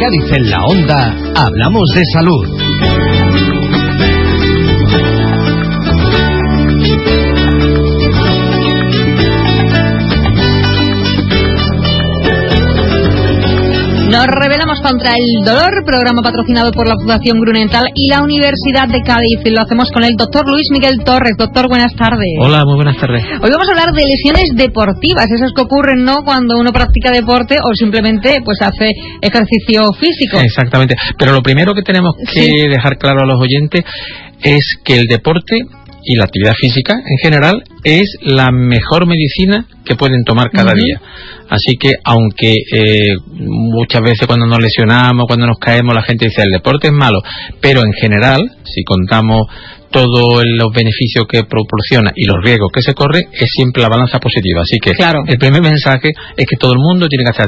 Cádiz en la Onda, hablamos de salud. Nos rebelamos contra el dolor, programa patrocinado por la Fundación Grunenthal y la Universidad de Cádiz. Y lo hacemos con el doctor Luis Miguel Torres. Doctor, buenas tardes. Hola, muy buenas tardes. Hoy vamos a hablar de lesiones deportivas, esas que ocurren, ¿no?, cuando uno practica deporte o simplemente pues hace ejercicio físico. Exactamente. Pero lo primero que tenemos que dejar claro a los oyentes es que el deporte y la actividad física en general es la mejor medicina que pueden tomar cada día. Así que aunque muchas veces cuando nos lesionamos, cuando nos caemos, la gente dice el deporte es malo, pero en general, si contamos todos los beneficios que proporciona y los riesgos que se corre, es siempre la balanza positiva. Así que el primer mensaje es que todo el mundo tiene que hacer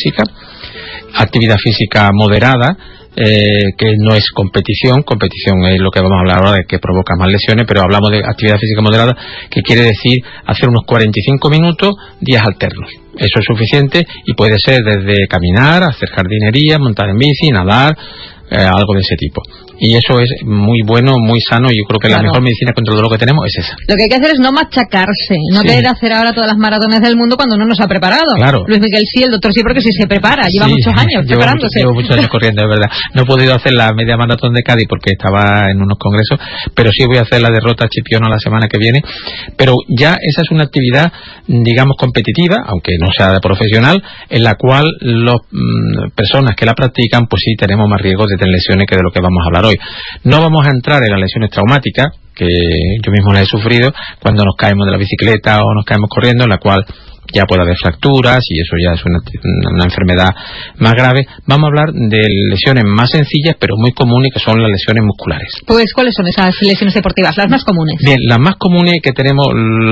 actividad física moderada, que no es competición es lo que vamos a hablar ahora, de que provoca más lesiones, pero hablamos de actividad física moderada, que quiere decir hacer unos 45 minutos, días alternos. Eso es suficiente y puede ser desde caminar, hacer jardinería, montar en bici, nadar, algo de ese tipo. Y eso es muy bueno, muy sano, y yo creo que la mejor medicina contra el dolor que tenemos es esa. Lo que hay que hacer es no machacarse, no querer hacer ahora todas las maratones del mundo cuando no nos ha preparado. Claro. Luis Miguel sí, el doctor sí, porque sí se prepara, lleva muchos años preparándose. Llevo muchos años corriendo, es verdad. No he podido hacer la media maratón de Cádiz porque estaba en unos congresos, pero sí voy a hacer la derrota Chipiono la semana que viene. Pero ya esa es una actividad, digamos, competitiva, aunque no sea de profesional, en la cual las personas que la practican, pues sí tenemos más riesgos de tener lesiones que de lo que vamos a hablar hoy. No vamos a entrar en las lesiones traumáticas, que yo mismo las he sufrido cuando nos caemos de la bicicleta o nos caemos corriendo, en la cual ya puede haber fracturas y eso ya es una enfermedad más grave. Vamos a hablar de lesiones más sencillas pero muy comunes, que son las lesiones musculares. Pues, ¿cuáles son esas lesiones deportivas, las más comunes? Bien, las más comunes que tenemos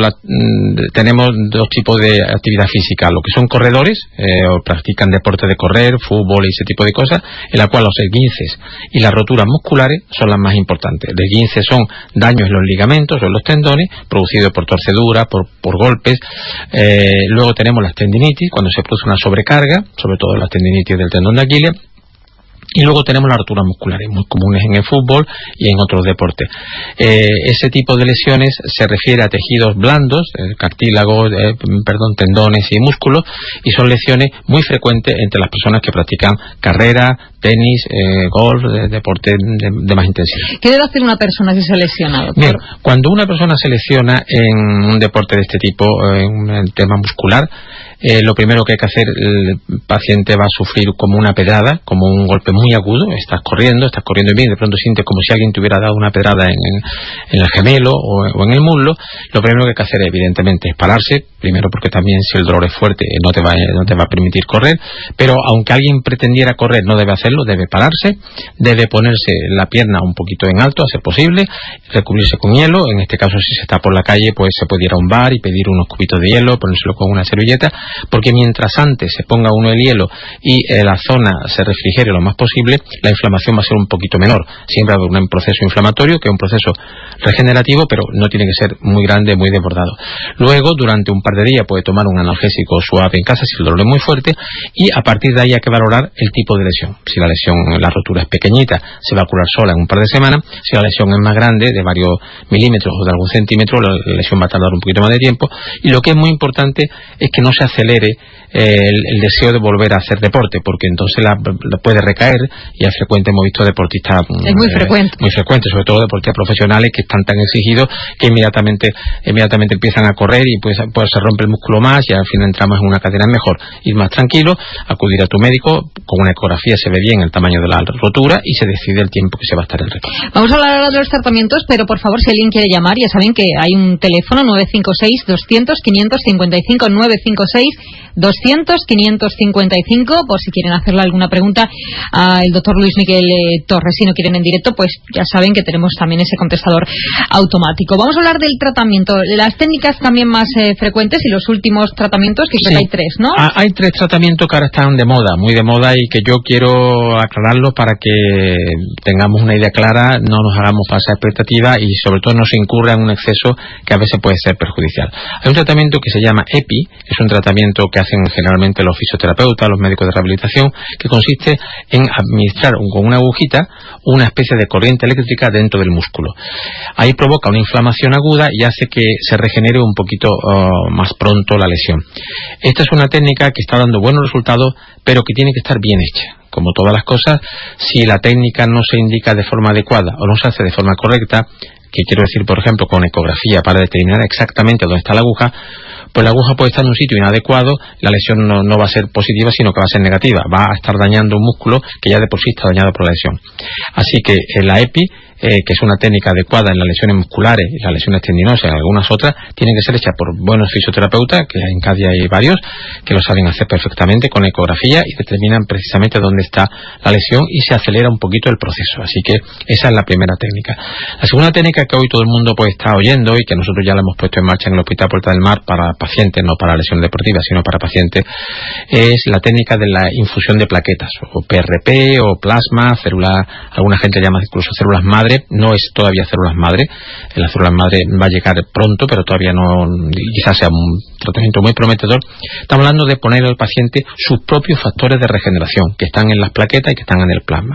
dos tipos de actividad física: lo que son corredores, o practican deporte de correr, fútbol y ese tipo de cosas, en la cual los esguinces y las roturas musculares son las más importantes. El esguince son daños en los ligamentos o en los tendones, producidos por torceduras, por golpes. Luego tenemos las tendinitis, cuando se produce una sobrecarga, sobre todo las tendinitis del tendón de Aquiles. Y luego tenemos las roturas musculares, muy comunes en el fútbol y en otros deportes. Ese tipo de lesiones se refiere a tejidos blandos, cartílagos, tendones y músculos, y son lesiones muy frecuentes entre las personas que practican carrera, tenis, golf, deporte de más intensidad. ¿Qué debe hacer una persona si se lesiona, doctor? Bien, cuando una persona se lesiona en un deporte de este tipo, en un tema muscular, lo primero que hay que hacer, el paciente va a sufrir como una pedrada, como un golpe muy agudo. Estás corriendo bien, de pronto sientes como si alguien te hubiera dado una pedrada en el gemelo o en el muslo. Lo primero que hay que hacer, evidentemente, es pararse, primero porque también si el dolor es fuerte no te va a permitir correr, pero aunque alguien pretendiera correr no debe hacerlo, debe pararse, debe ponerse la pierna un poquito en alto a ser posible, recubrirse con hielo. En este caso, si se está por la calle, pues se puede ir a un bar y pedir unos cubitos de hielo, ponérselo con una servilleta, porque mientras antes se ponga uno el hielo y la zona se refrigere lo más posible, la inflamación va a ser un poquito menor. Siempre va a haber un proceso inflamatorio, que es un proceso regenerativo, pero no tiene que ser muy grande, muy desbordado. Luego, durante un par de días, puede tomar un analgésico suave en casa si el dolor es muy fuerte, y a partir de ahí hay que valorar el tipo de lesión. Si la rotura es pequeñita, se va a curar sola en un par de semanas. Si la lesión es más grande, de varios milímetros o de algún centímetro, la lesión va a tardar un poquito más de tiempo. Y lo que es muy importante es que no se acelere el deseo de volver a hacer deporte, porque entonces la puede recaer, y es frecuente, hemos visto deportistas muy frecuente, sobre todo deportistas profesionales que están tan exigidos que inmediatamente empiezan a correr y pues se rompe el músculo más, y al final entramos en una cadena. Mejor ir más tranquilo, acudir a tu médico, con una ecografía se ve bien el tamaño de la rotura y se decide el tiempo que se va a estar en reposo. Vamos a hablar ahora de los tratamientos, pero por favor, si alguien quiere llamar, ya saben que hay un teléfono 956-200-555, 956-200-555, por si quieren hacerle alguna pregunta al doctor Luis Miguel Torres. Si no quieren en directo, pues ya saben que tenemos también ese contestador automático. Vamos a hablar del tratamiento, las técnicas también más frecuentes y los últimos tratamientos, que creo que hay tres, ¿no? Hay tres tratamientos que ahora están de moda, muy de moda, y que yo quiero quiero aclararlo para que tengamos una idea clara, no nos hagamos falsas expectativas y sobre todo no se incurra en un exceso que a veces puede ser perjudicial. Hay un tratamiento que se llama EPI, es un tratamiento que hacen generalmente los fisioterapeutas, los médicos de rehabilitación, que consiste en administrar con una agujita una especie de corriente eléctrica dentro del músculo. Ahí provoca una inflamación aguda y hace que se regenere un poquito más pronto la lesión. Esta es una técnica que está dando buenos resultados, pero que tiene que estar bien hecha. Como todas las cosas, si la técnica no se indica de forma adecuada o no se hace de forma correcta, que quiero decir, por ejemplo, con ecografía para determinar exactamente dónde está la aguja, pues la aguja puede estar en un sitio inadecuado, la lesión no va a ser positiva, sino que va a ser negativa, va a estar dañando un músculo que ya de por sí está dañado por la lesión. Así que la EPI, que es una técnica adecuada en las lesiones musculares y las lesiones tendinosas y en algunas otras, tiene que ser hecha por buenos fisioterapeutas, que en Cádiz hay varios, que lo saben hacer perfectamente con ecografía y determinan precisamente dónde está la lesión y se acelera un poquito el proceso. Así que esa es la primera técnica. La segunda técnica que hoy todo el mundo pues está oyendo y que nosotros ya la hemos puesto en marcha en el Hospital Puerta del Mar para pacientes, no para lesiones deportivas, sino para pacientes, es la técnica de la infusión de plaquetas, o PRP, o plasma, células, alguna gente llama incluso células madre. No es todavía células madre, la célula madre va a llegar pronto, pero todavía no, quizás sea un tratamiento muy prometedor. Estamos hablando de poner al paciente sus propios factores de regeneración, que están en las plaquetas y que están en el plasma.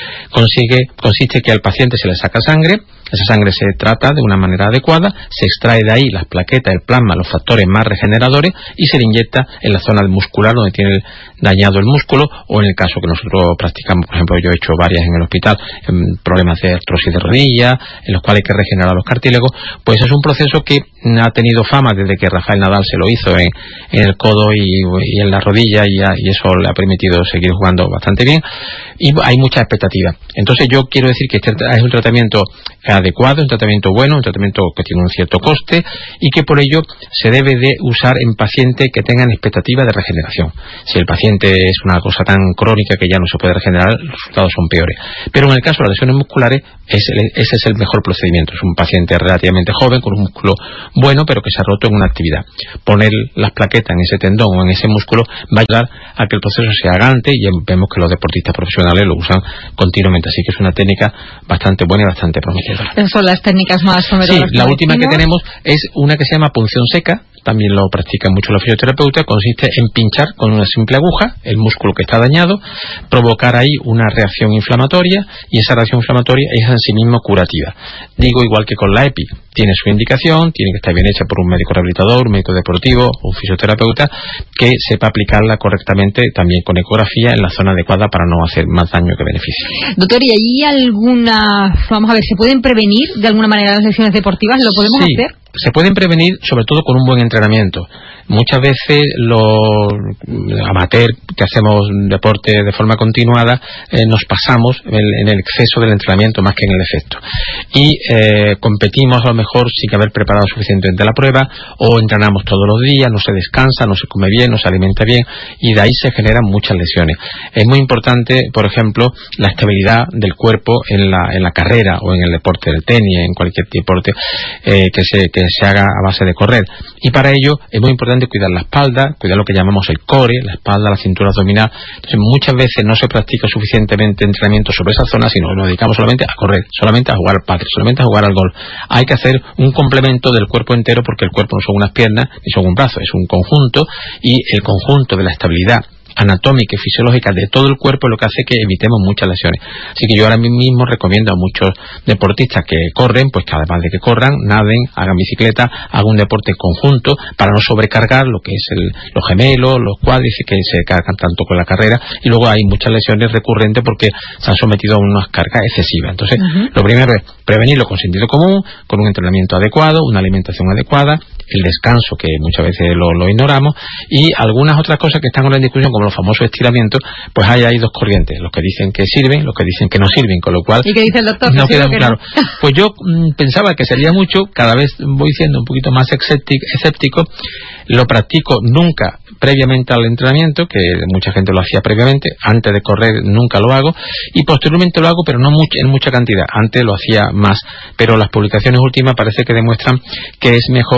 Consiste que al paciente se le saca sangre, esa sangre se trata de una manera adecuada, se extrae de ahí las plaquetas, el plasma, los factores más regeneradores y se le inyecta en la zona muscular donde tiene dañado el músculo, o en el caso que nosotros practicamos, por ejemplo, yo he hecho varias en el hospital, en problemas de artrosis de rodilla, en los cuales hay que regenerar los cartílagos, pues es un proceso que ha tenido fama desde que Rafael Nadal se lo hizo en el codo y en la rodilla y eso le ha permitido seguir jugando bastante bien y hay mucha expectativa. Entonces yo quiero decir que este es un tratamiento adecuado, un tratamiento bueno, un tratamiento que tiene un cierto coste y que por ello se debe de usar en pacientes que tengan expectativa de regeneración. Si el paciente es una cosa tan crónica que ya no se puede regenerar, los resultados son peores. Pero en el caso de las lesiones musculares, ese es el mejor procedimiento. Es un paciente relativamente joven, con un músculo bueno, pero que se ha roto en una actividad. Poner las plaquetas en ese tendón o en ese músculo va a ayudar a que el proceso se haga antes y vemos que los deportistas profesionales lo usan continuamente. Así que es una técnica bastante buena y bastante prometedora. Esas son las técnicas más prometedoras. Sí, la última que tenemos es una que se llama punción seca. También lo practican mucho los fisioterapeutas. Consiste en pinchar con una simple aguja el músculo que está dañado, provocar ahí una reacción inflamatoria y esa reacción inflamatoria es en sí misma curativa. Digo, igual que con la EPI, tiene su indicación, tiene que estar bien hecha por un médico rehabilitador, un médico deportivo, un fisioterapeuta que sepa aplicarla correctamente también con ecografía en la zona adecuada para no hacer más daño que beneficio. Doctor, ¿y hay vamos a ver, se pueden prevenir de alguna manera las lesiones deportivas? ¿Lo podemos hacer? Se pueden prevenir sobre todo con un buen entrenamiento. Muchas veces los amateurs que hacemos deporte de forma continuada nos pasamos en el exceso del entrenamiento más que en el efecto. Y competimos a lo mejor sin haber preparado suficientemente la prueba o entrenamos todos los días, no se descansa, no se come bien, no se alimenta bien y de ahí se generan muchas lesiones. Es muy importante, por ejemplo, la estabilidad del cuerpo en la carrera o en el deporte del tenis, en cualquier deporte que se haga a base de correr. Y para ello es muy importante cuidar la espalda, cuidar lo que llamamos el core, la espalda, la cintura abdominal. Entonces muchas veces no se practica suficientemente entrenamiento sobre esa zona, sino nos dedicamos solamente a correr, solamente a jugar al pádel, solamente a jugar al golf. Hay que hacer un complemento del cuerpo entero porque el cuerpo no son unas piernas ni son un brazo, es un conjunto y el conjunto de la estabilidad anatómica y fisiológica de todo el cuerpo es lo que hace que evitemos muchas lesiones. Así que yo ahora mismo recomiendo a muchos deportistas que corren, pues que además de que corran, naden, hagan bicicleta, hagan un deporte conjunto para no sobrecargar lo que es los gemelos, los cuádriceps que se cargan tanto con la carrera y luego hay muchas lesiones recurrentes porque se han sometido a unas cargas excesivas. Entonces, lo primero es prevenirlo con sentido común, con un entrenamiento adecuado, una alimentación adecuada, el descanso que muchas veces lo ignoramos y algunas otras cosas que están ahora en discusión como los famosos estiramientos, pues hay dos corrientes, los que dicen que sirven, los que dicen que no sirven, con lo cual ¿y qué dice el doctor? No queda muy claro. Pues yo pensaba que sería mucho, cada vez voy siendo un poquito más escéptico, lo practico nunca previamente al entrenamiento, que mucha gente lo hacía previamente, antes de correr nunca lo hago y posteriormente lo hago pero no en mucha cantidad, antes lo hacía más, pero las publicaciones últimas parece que demuestran que es mejor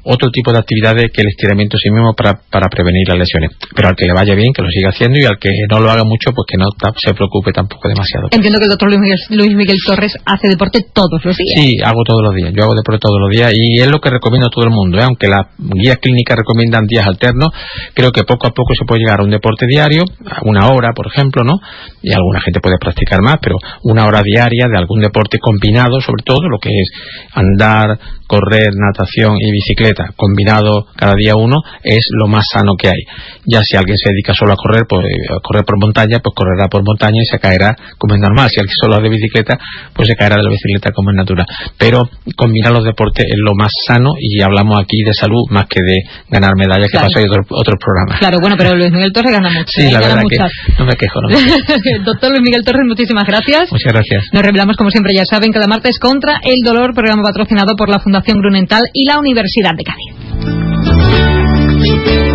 otro tipo de actividades que el estiramiento sí mismo para prevenir las lesiones. Pero al que le vaya bien, que lo siga haciendo, y al que no lo haga mucho, pues que no se preocupe tampoco demasiado. Entiendo que el doctor Luis Miguel Torres hace deporte todos los días. Sí, hago todos los días. Yo hago deporte todos los días y es lo que recomiendo a todo el mundo, ¿eh? Aunque las guías clínicas recomiendan días alternos, creo que poco a poco se puede llegar a un deporte diario, a 1 hora, por ejemplo, ¿no? Y alguna gente puede practicar más, pero 1 hora diaria de algún deporte combinado, sobre todo lo que es andar, correr, natación y bicicleta, combinado cada día uno, es lo más sano que hay. Ya si alguien se dedica solo a correr, pues a correr por montaña, pues correrá por montaña y se caerá como es normal. Si alguien solo hace bicicleta, pues se caerá de la bicicleta como es natural. Pero combinar los deportes es lo más sano, y hablamos aquí de salud más que de ganar medallas, que pasa en otros programas. Claro, bueno, pero Luis Miguel Torres gana mucho. Sí, la verdad que no me quejo. Doctor Luis Miguel Torres, muchísimas gracias. Muchas gracias. Nos revelamos, como siempre, ya saben, cada martes contra el dolor, programa patrocinado por la Fundación Grunenthal y la Universidad de Cádiz.